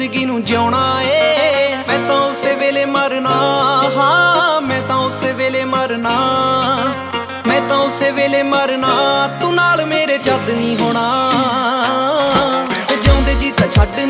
ਜ਼ਿੰਦਗੀ ਨੂੰ ਜਿਉਣਾ ਏ। ਮੈਂ ਤਾਂ ਉਸੇ ਵੇਲੇ ਮਰਨਾ, ਹਾਂ ਮੈਂ ਤਾਂ ਉਸੇ ਵੇਲੇ ਮਰਨਾ, ਮੈਂ ਤਾਂ ਉਸੇ ਵੇਲੇ ਮਰਨਾ, ਤੂੰ ਨਾਲ ਮੇਰੇ ਜਦ ਨਹੀਂ ਹੋਣਾ। ਜਿਉਂਦੇ ਜੀ ਤਾਂ ਛੱਡ